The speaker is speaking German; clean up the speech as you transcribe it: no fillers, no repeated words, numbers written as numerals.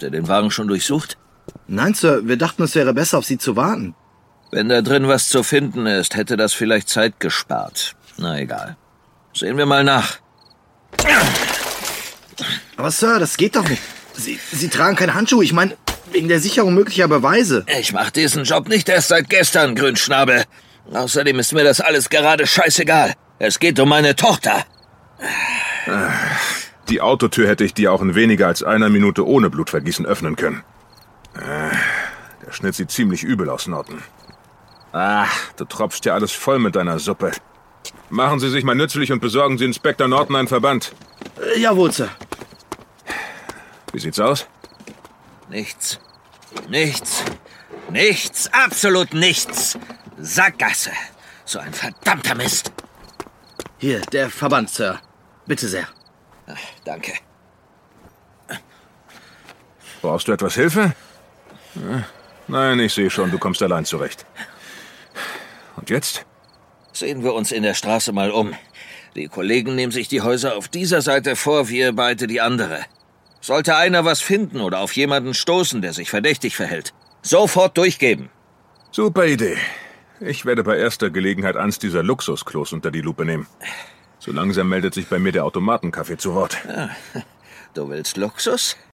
ihr den Wagen schon durchsucht? Nein, Sir, wir dachten, es wäre besser, auf Sie zu warten. Wenn da drin was zu finden ist, hätte das vielleicht Zeit gespart. Na egal. Sehen wir mal nach. Aber Sir, das geht doch nicht. Sie tragen keine Handschuhe. Ich meine, wegen der Sicherung möglicher Beweise. Ich mache diesen Job nicht erst seit gestern, Grünschnabel. Außerdem ist mir das alles gerade scheißegal. Es geht um meine Tochter. Die Autotür hätte ich dir auch in weniger als einer Minute ohne Blutvergießen öffnen können. Der Schnitt sieht ziemlich übel aus, Norton. Du tropfst ja alles voll mit deiner Suppe. Machen Sie sich mal nützlich und besorgen Sie Inspektor Norton einen Verband. Jawohl, Sir. Wie sieht's aus? Nichts. Nichts. Absolut nichts. Sackgasse. So ein verdammter Mist. Hier, der Verband, Sir. Bitte sehr. Ach, danke. Brauchst du etwas Hilfe? Nein, ich sehe schon, du kommst allein zurecht. Und jetzt? Sehen wir uns in der Straße mal um. Die Kollegen nehmen sich die Häuser auf dieser Seite vor, wir beide die andere. Sollte einer was finden oder auf jemanden stoßen, der sich verdächtig verhält, sofort durchgeben. Super Idee. Ich werde bei erster Gelegenheit eins dieser Luxusklos unter die Lupe nehmen. So langsam meldet sich bei mir der Automatenkaffee zu Wort. Ja, du willst Luxus?